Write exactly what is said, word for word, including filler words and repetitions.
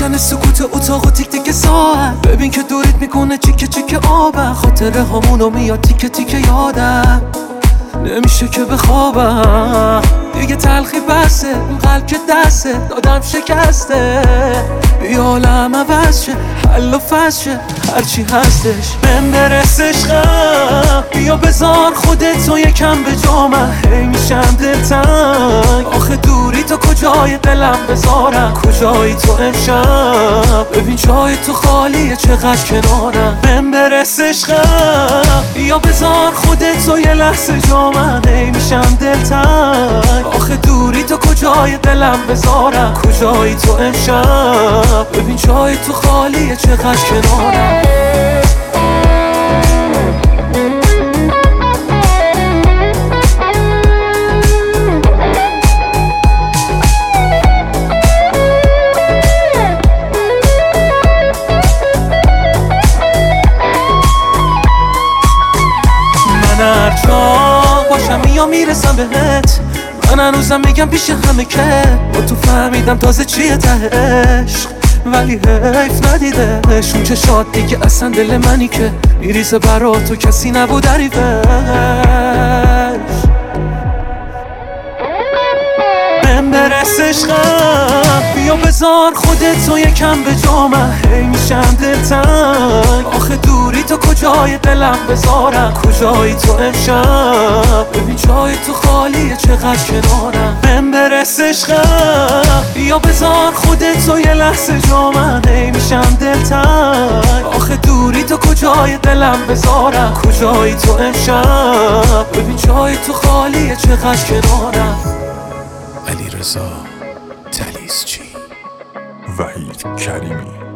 میشکنه سکوت اتاق و تیک تیک ساعت. ببین که دورت میکنه چیکه چیکه آبم، خاطره همونو میاد تیکه تیکه یادم، نمیشه که بخوابم دیگه. تلخی بسه اون قلب که دسته دادم شکسته. بیا عالم عوض شه، حل و فصل شه، هرچی هستش بهم برس عشقم. بیا بذار خودتو یکم به جا، من هی میشم دلتنگ. آخه دوری تو کجای دلم بذارم، کجایی تو امشب؟ ببین جای تو خالیه چقدر کنارم. بهم برس عشقم. بیا بذار خودتو یه لحظه جا، من هی میشم دلتنگ. آخه دوری تو کجای دلم بذارم، کجایی تو امشب؟ ببین جای تو خالیه چقدر کنارم. من هر جا باشم میام میرسم بهت، من هنوزم میگم پیش همه که با تو فهمیدم تازه چیه ته عشق. ولی حیف ندیدش اون چشات دیگه اصلا دل منی که میریزه برا تو کسی نبود حریفش. بهم برس عشقم. بیا بذار خودتو یکم به جا، من هی میشم دلتنگ. آخه دوری تو کجای دلم بذارم، کجایی تو امشب؟ ببین جای تو خالیه چقدر کنارم. بهم برس عشقم. بیا بذار خودتو یه لحظه جا، من هی میشم دلتنگ. آخه دوری تو کجای دلم بذارم، کجایی تو امشب؟ ببین جای تو خالیه چقدر کنارم. علیرضا طلیسچی، وحید کریمی.